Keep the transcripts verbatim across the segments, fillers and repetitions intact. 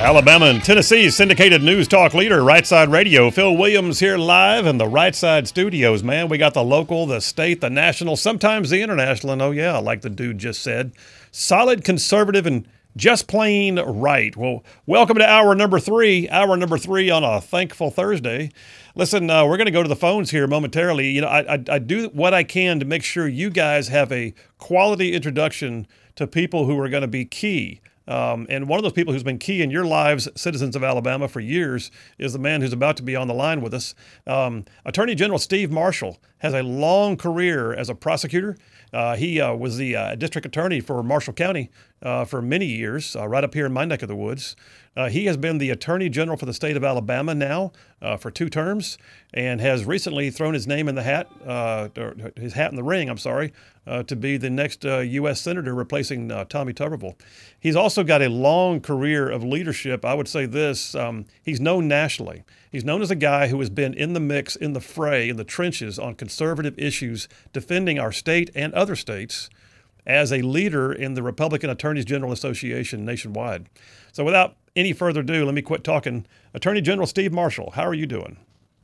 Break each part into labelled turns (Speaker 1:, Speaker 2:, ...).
Speaker 1: Alabama and Tennessee's syndicated news talk leader, Right Side Radio. Phil Williams here live in the Right Side studios, man. We got the local, the state, the national, sometimes the international, and oh yeah, like the dude just said, solid, conservative, and just plain right. Well, welcome to hour number three, hour number three on a thankful Thursday. Listen, uh, we're going to go to the phones here momentarily. You know, I, I, I do what I can to make sure you guys have a quality introduction to people who are going to be key. Um, and one of those people who's been key in your lives, citizens of Alabama, for years, is the man who's about to be on the line with us. Um, Attorney General Steve Marshall has a long career as a prosecutor. Uh, he uh, was the uh, district attorney for Marshall County uh, for many years, uh, right up here in my neck of the woods. Uh, he has been the Attorney General for the state of Alabama now uh, for two terms, and has recently thrown his name in the hat, uh, or his hat in the ring, I'm sorry, uh, to be the next uh, U S Senator replacing uh, Tommy Tuberville. He's also got a long career of leadership. I would say this, um, he's known nationally. He's known as a guy who has been in the mix, in the fray, in the trenches on conservative issues, defending our state and other states as a leader in the Republican Attorneys General Association nationwide. So without any further ado, let me quit talking. Attorney General Steve Marshall, how are you doing?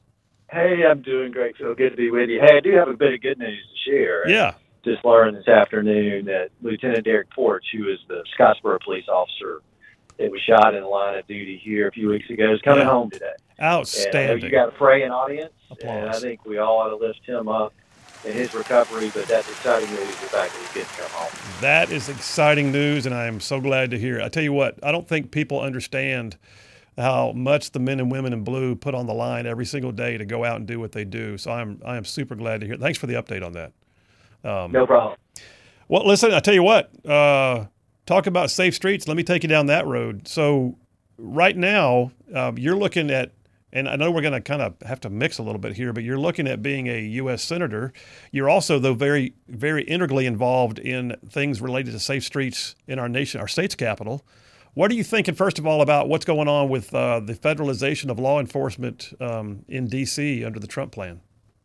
Speaker 2: Hey, I'm doing great, Phil. Good to be with you. Hey, I do have a bit of good news to share.
Speaker 1: Yeah.
Speaker 2: Just learned this afternoon that Lieutenant Derek Porch, who is the Scottsboro police officer that was shot in the line of duty here a few weeks ago, is coming
Speaker 1: yeah.
Speaker 2: home today.
Speaker 1: Outstanding.
Speaker 2: And you got a praying audience,
Speaker 1: Applause.
Speaker 2: And I think we all ought to lift him up in his recovery, but that's exciting news, the fact that he's getting to come home.
Speaker 1: That is exciting news, and I am so glad to hear it. I tell you what, I don't think people understand how much the men and women in blue put on the line every single day to go out and do what they do. So I'm I am super glad to hear it. Thanks for the update on that. Um,
Speaker 2: no problem.
Speaker 1: Well, listen, I tell you what, uh, talk about safe streets. Let me take you down that road. So right now, uh, you're looking at, and I know we're going to kind of have to mix a little bit here, but you're looking at being a U S Senator. You're also, though, very, very integrally involved in things related to safe streets in our nation, our state's capital. What are you thinking, first of all, about what's going on with uh, the federalization of law enforcement um, in D C under the Trump plan?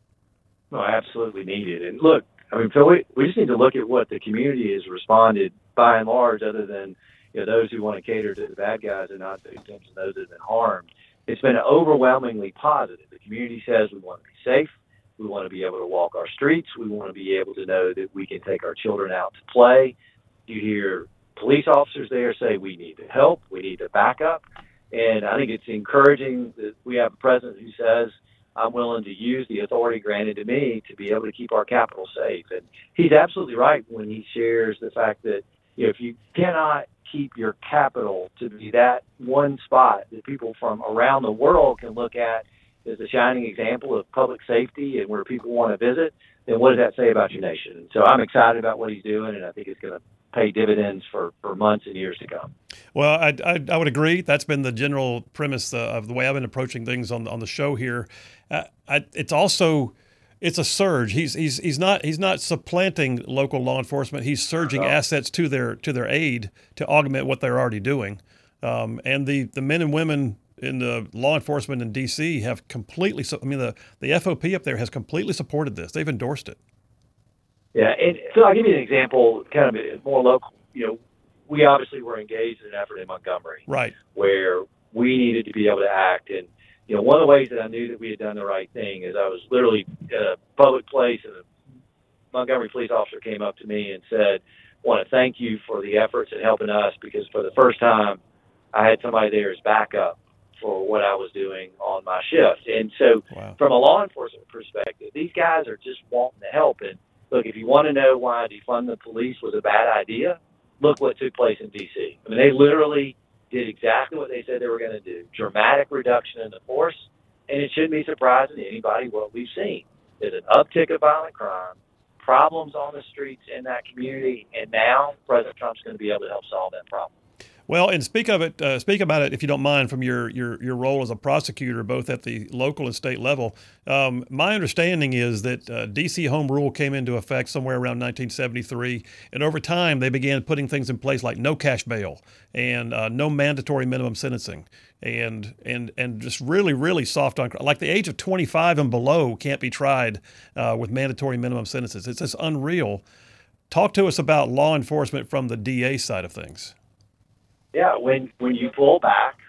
Speaker 2: No, absolutely needed. And look, I mean, Phil, we, we just need to look at what the community has responded by and large, other than you know those who want to cater to the bad guys and not the victims and those that have been harmed. It's been overwhelmingly positive. The community says we want to be safe. We want to be able to walk our streets. We want to be able to know that we can take our children out to play. You hear police officers there say we need the help, we need the backup. And I think it's encouraging that we have a president who says, I'm willing to use the authority granted to me to be able to keep our capital safe. And he's absolutely right when he shares the fact that you know, if you cannot keep your capital to be that one spot that people from around the world can look at as a shining example of public safety and where people want to visit, then what does that say about your nation? And so I'm excited about what he's doing, and I think it's going to pay dividends for, for months and years to come.
Speaker 1: Well, I, I, I would agree. That's been the general premise uh, of the way I've been approaching things on on the show here. Uh, I, it's also it's a surge. He's he's he's not he's not supplanting local law enforcement. He's surging
Speaker 2: No.
Speaker 1: assets to their to their aid to augment what they're already doing. Um, and the, the men and women in the law enforcement in D C have completely. I mean, the the F O P up there has completely supported this. They've endorsed it.
Speaker 2: Yeah, and so I'll give you an example, kind of more local. You know, we obviously were engaged in an effort in Montgomery,
Speaker 1: Right,
Speaker 2: where we needed to be able to act. And, you know, one of the ways that I knew that we had done the right thing is I was literally at a public place, and a Montgomery police officer came up to me and said, I want to thank you for the efforts in helping us, because for the first time I had somebody there as backup for what I was doing on my shift. And so
Speaker 1: wow.
Speaker 2: from a law enforcement perspective, these guys are just wanting to help. And look, if you want to know why defund the police was a bad idea, look what took place in D C. I mean, they literally did exactly what they said they were going to do. Dramatic reduction in the force, and it shouldn't be surprising to anybody what we've seen. There's an uptick of violent crime, problems on the streets in that community, and now President Trump's going to be able to help solve that problem.
Speaker 1: Well, and speak of it, uh, speak about it, if you don't mind, from your, your, your role as a prosecutor, both at the local and state level. Um, my understanding is that uh, D C home rule came into effect somewhere around nineteen seventy-three, and over time they began putting things in place like no cash bail and uh, no mandatory minimum sentencing, and and and just really, really soft on, like the age of twenty-five and below can't be tried uh, with mandatory minimum sentences. It's just unreal. Talk to us about law enforcement from the D A side of things.
Speaker 2: Yeah, when when you pull back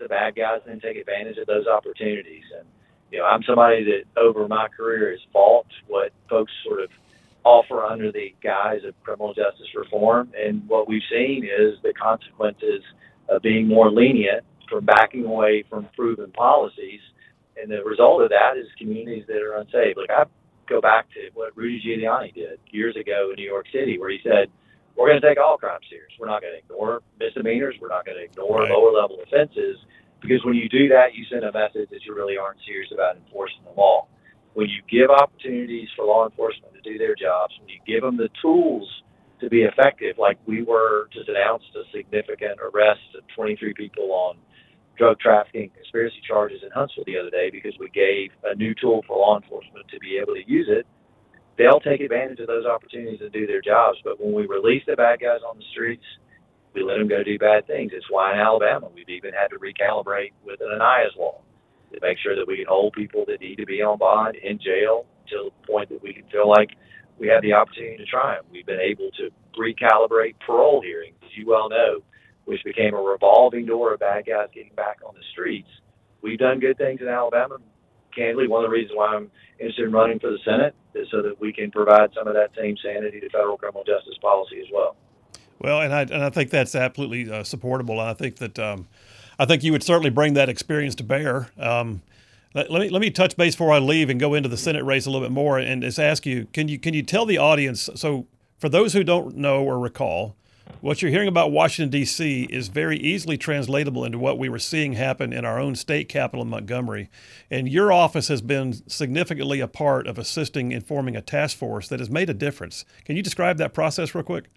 Speaker 2: the bad guys and then take advantage of those opportunities. And, you know, I'm somebody that over my career has fought what folks sort of offer under the guise of criminal justice reform. And what we've seen is the consequences of being more lenient from backing away from proven policies. And the result of that is communities that are unsafe. Like, I go back to what Rudy Giuliani did years ago in New York City, where he said, we're going to take all crime serious. We're not going to ignore misdemeanors. We're not going to ignore
Speaker 1: right.
Speaker 2: lower level offenses, because when you do that, you send a message that you really aren't serious about enforcing the law. When you give opportunities for law enforcement to do their jobs, when you give them the tools to be effective, like we were just announced a significant arrest of twenty-three people on drug trafficking conspiracy charges in Huntsville the other day because we gave a new tool for law enforcement to be able to use it, they'll take advantage of those opportunities and do their jobs. But when we release the bad guys on the streets, we let them go do bad things. It's why in Alabama we've even had to recalibrate with an Ananias law to make sure that we can hold people that need to be on bond in jail to the point that we can feel like we have the opportunity to try them. We've been able to recalibrate parole hearings, as you well know, which became a revolving door of bad guys getting back on the streets. We've done good things in Alabama. Candidly, one of the reasons why I'm interested in running for the Senate is so that we can provide some of that same sanity to federal criminal justice policy as well.
Speaker 1: Well, and I and I think that's absolutely uh, supportable. And I think that um, I think you would certainly bring that experience to bear. Um, let, let me let me touch base before I leave and go into the Senate race a little bit more, and just ask you: Can you can you tell the audience? So, for those who don't know or recall, what you're hearing about Washington, D C is very easily translatable into what we were seeing happen in our own state capital in Montgomery. And your office has been significantly a part of assisting in forming a task force that has made a difference. Can you describe that process real quick?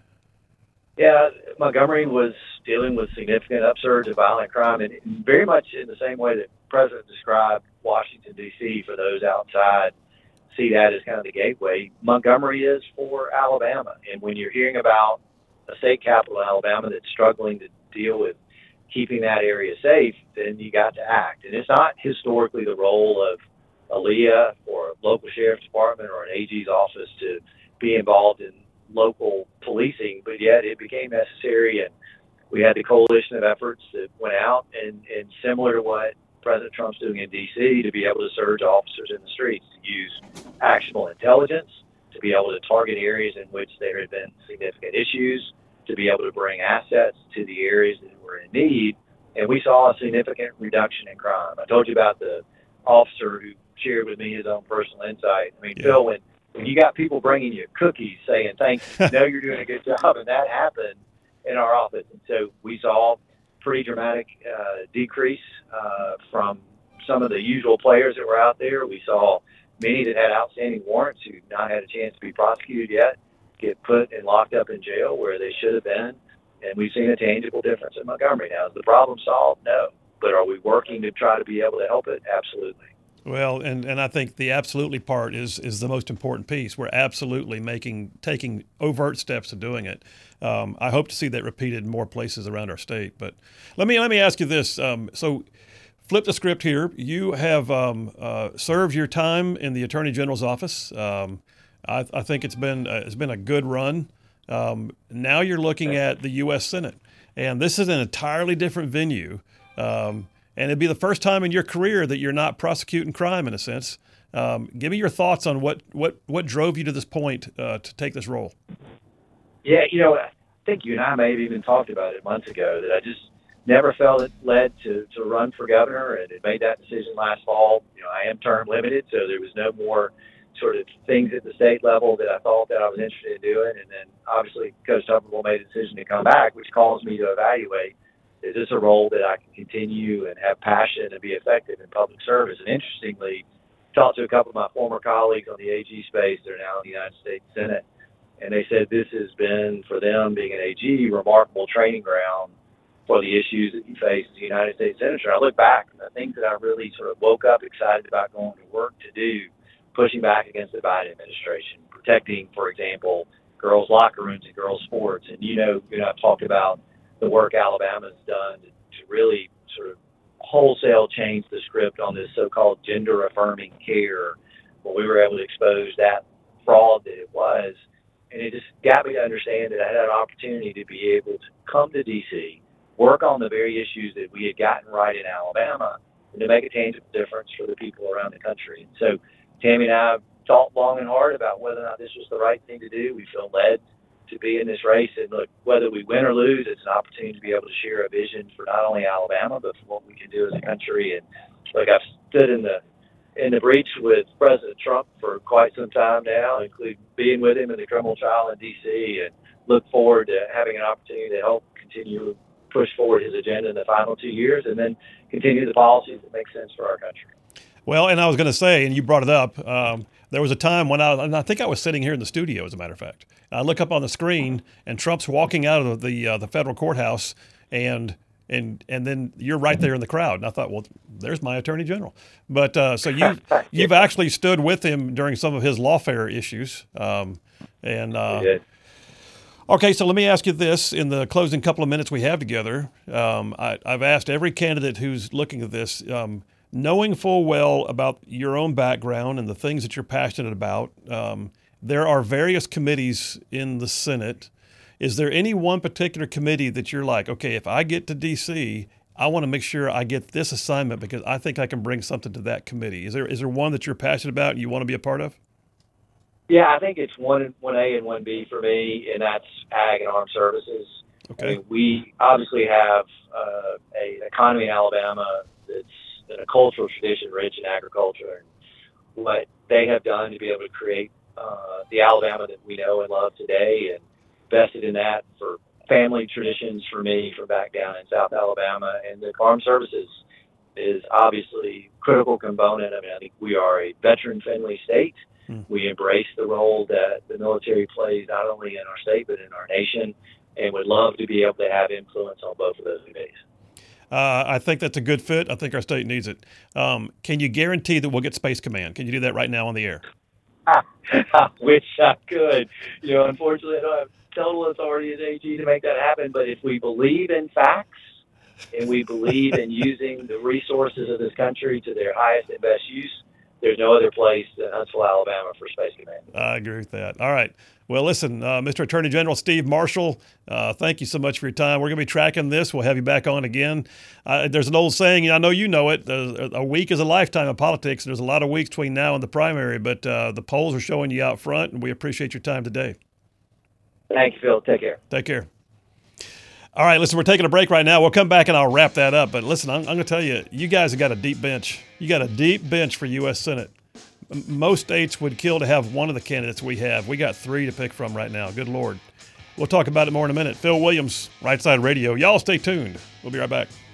Speaker 2: Yeah, Montgomery was dealing with significant upsurge of violent crime, and very much in the same way that the President described Washington, D C, for those outside, see that as kind of the gateway. Montgomery is for Alabama. And when you're hearing about a state capital in Alabama that's struggling to deal with keeping that area safe, then you got to act. And it's not historically the role of Aaliyah or a local sheriff's department or an A G's office to be involved in local policing, but yet it became necessary, and we had the coalition of efforts that went out, and, and similar to what President Trump's doing in D C, to be able to surge officers in the streets, to use actionable intelligence, to be able to target areas in which there had been significant issues, to be able to bring assets to the areas that were in need. And we saw a significant reduction in crime. I told you about the officer who shared with me his own personal insight. I mean, yeah. Phil, when, when you got people bringing you cookies saying, thank you, know you're doing a good job, and that happened in our office. And so we saw pretty dramatic uh, decrease uh, from some of the usual players that were out there. We saw many that had outstanding warrants who not had a chance to be prosecuted yet get put and locked up in jail where they should have been. And we've seen a tangible difference in Montgomery. Now, is the problem solved? No. But are we working to try to be able to help it? Absolutely.
Speaker 1: Well, and, and I think the absolutely part is is the most important piece. We're absolutely making taking overt steps to doing it. Um, I hope to see that repeated in more places around our state. But let me let me ask you this. Um, so flip the script here. You have um, uh, served your time in the Attorney General's office. Um, I, I think it's been uh, it's been a good run. Um, now you're looking at the U S Senate, and this is an entirely different venue. Um, and it'd be the first time in your career that you're not prosecuting crime, in a sense. Um, give me your thoughts on what, what, what drove you to this point uh, to take this role.
Speaker 2: Yeah, you know, I think you and I may have even talked about it months ago, that I just never felt it led to, to run for governor, and it made that decision last fall. You know, I am term limited, so there was no more sort of things at the state level that I thought that I was interested in doing. And then obviously Coach Tuberville made a decision to come back, which caused me to evaluate, is this a role that I can continue and have passion and be effective in public service? And interestingly, talked to a couple of my former colleagues on the A G space. They're now in the United States Senate. And they said this has been, for them being an A G, remarkable training ground for the issues that you face as a United States Senator. I look back, and the things that I really sort of woke up excited about going to work to do, pushing back against the Biden administration, protecting, for example, girls' locker rooms and girls' sports. And, you know, you know, I've talked about the work Alabama's done to, to really sort of wholesale change the script on this so-called gender-affirming care, when we were able to expose that fraud that it was. And it just got me to understand that I had an opportunity to be able to come to D C, work on the very issues that we had gotten right in Alabama and to make a tangible difference for the people around the country. And so Tammy and I thought long and hard about whether or not this was the right thing to do. We feel led to be in this race. And look, whether we win or lose, it's an opportunity to be able to share a vision for not only Alabama, but for what we can do as a country. And look, I've stood in the in the breach with President Trump for quite some time now, including being with him in the criminal trial in D C, and look forward to having an opportunity to help continue to push forward his agenda in the final two years and then continue the policies that make sense for our country.
Speaker 1: Well, and I was going to say, and you brought it up, um, there was a time when I, and I think I was sitting here in the studio, as a matter of fact. I look up on the screen, and Trump's walking out of the uh, the federal courthouse, and and and then you're right there in the crowd. And I thought, well, there's my attorney general. But uh, so you you've actually stood with him during some of his lawfare issues, um, and. Uh,
Speaker 2: we did.
Speaker 1: Okay, so let me ask you this. In the closing couple of minutes we have together, um, I, I've asked every candidate who's looking at this, um, knowing full well about your own background and the things that you're passionate about, um, there are various committees in the Senate. Is there any one particular committee that you're like, okay, if I get to D C, I want to make sure I get this assignment because I think I can bring something to that committee? Is there is there one that you're passionate about and you want to be a part of?
Speaker 2: Yeah, I think it's one one A and one B for me, and that's ag and armed services.
Speaker 1: Okay.
Speaker 2: I mean, we obviously have uh, a economy in Alabama that's in a cultural tradition rich in agriculture, and what they have done to be able to create uh, the Alabama that we know and love today, and invested in that for family traditions for me from back down in South Alabama, and the armed services is obviously a critical component. I mean, I think we are a veteran-friendly state. We embrace the role that the military plays not only in our state but in our nation, and would love to be able to have influence on both of those committees.
Speaker 1: Uh, I think that's a good fit. I think our state needs it. Um, can you guarantee that we'll get Space Command? Can you do that right now on the air?
Speaker 2: I wish I could. You know, unfortunately, I don't have total authority as A G to make that happen. But if we believe in facts and we believe in using the resources of this country to their highest and best use, there's no other place than Huntsville, Alabama for Space Command.
Speaker 1: I agree with that. All right. Well, listen, uh, Mister Attorney General Steve Marshall, uh, thank you so much for your time. We're going to be tracking this. We'll have you back on again. Uh, there's an old saying, I know you know it, uh, a week is a lifetime of politics. There's a lot of weeks between now and the primary, but uh, the polls are showing you out front, and we appreciate your time today.
Speaker 2: Thank you, Phil. Take care.
Speaker 1: Take care. All right, listen, we're taking a break right now. We'll come back and I'll wrap that up. But listen, I'm, I'm going to tell you, you guys have got a deep bench. You got a deep bench for U S Senate. M- most states would kill to have one of the candidates we have. We got three to pick from right now. Good Lord. We'll talk about it more in a minute. Phil Williams, Right Side Radio. Y'all stay tuned. We'll be right back.